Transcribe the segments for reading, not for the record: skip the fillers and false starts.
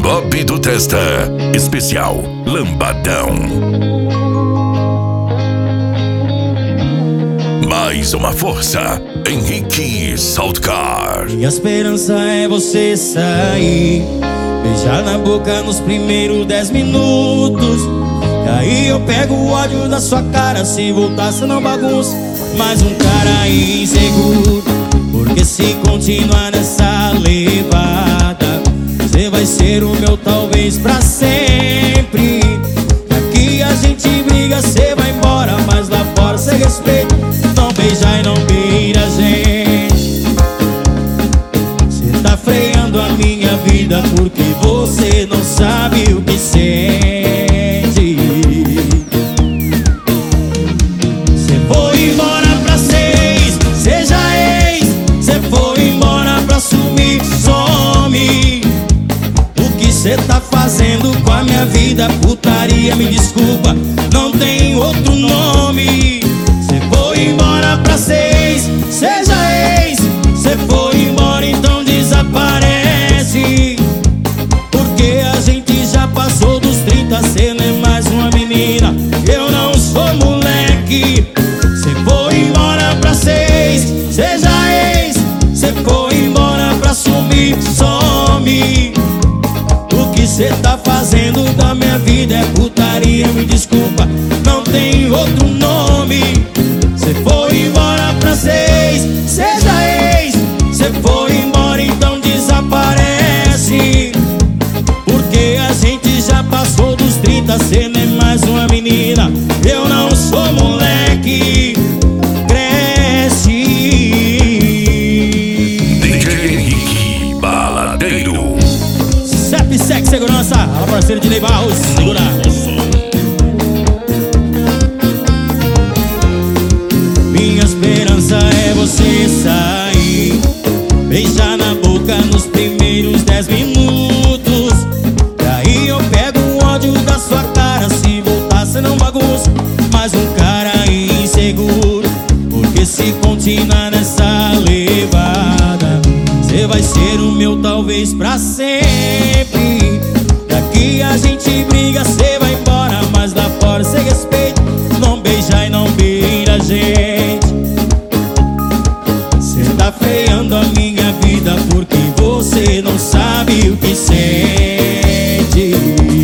Bob do Testa, especial Lambadão. Mais uma força, Henrique Saltcar. Minha esperança é você sair, beijar na boca nos primeiros 10 minutos. E aí eu pego o ódio da sua cara, se voltar cê não bagunça. Mais um cara inseguro, porque se continuar nessa levada, cê vai ser o meu talvez pra sempre. Aqui a gente briga, cê vai embora, mas lá fora cê respeita. Não beija e não beira a gente. Cê tá freando a minha vida porque você não sabe o que sente. Cê foi embora pra seis, seja ex. Cê foi embora pra sumir, some. O que cê tá fazendo com a minha vida? Putaria, me desculpa, não tem outro nome. Cê foi embora pra seis, seja ex. Cê foi embora, então desaparece. Porque a gente já passou dos 30, cê não é mais uma menina, eu não sou moleque. Cê foi embora pra seis, seja ex. Cê foi embora pra sumir, some. O que cê tá fazendo da minha vida é putaria, me desculpa, não tem outro nome. Cê foi embora pra seis, seja ex. Cê foi embora, então desaparece. Porque a gente já passou dos 30, cê não é mais uma menina, eu não sou moleque. Cresce. DJ Henrique Baladeiro. CEP Sec Segurança, a parceira de Ney Barros, segura. Minha esperança é você sair, beijar na boca nos primeiros 10 minutos. E aí eu pego o ódio da sua cara, se voltar cê não bagunça. Mais um cara inseguro, porque se continuar nessa levada, cê vai ser o meu talvez pra sempre. Daqui a gente briga, cê vai embora, mas lá fora cê respeita. Não beija e não beira a gente. Cê tá freando a minha vida porque você não sabe o que sente.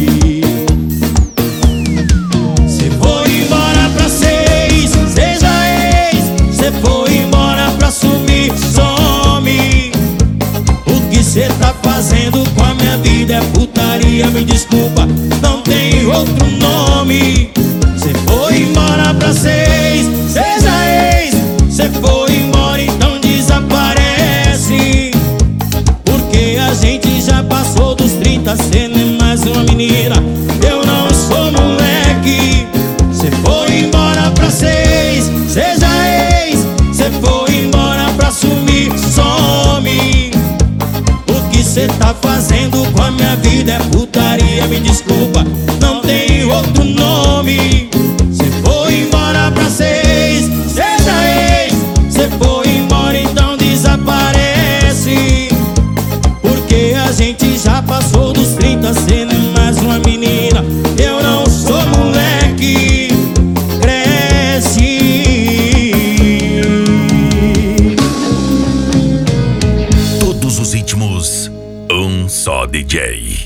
Cê foi embora pra seis, seja ex. Cê foi embora pra sumir, some. O que cê tá fazendo com a minha vida é putaria, me desculpa, não tem outro nome. Cê foi embora pra seis, seja ex. Cê foi embora, então desaparece. Porque a gente já passou dos 30, cê não é mais uma menina, eu não sou moleque. Cê foi embora pra seis, seja ex. Cê foi embora pra sumir, some. O que cê tá fazendo com a minha vida é putaria, me desculpa, não tem outro nome. Cê foi embora pra seis, seja ex. Cê foi embora, então desaparece. Porque a gente já passou dos 30, cê não é mais uma menina, eu não sou moleque. Cresce. Todos os ritmos, um só DJ.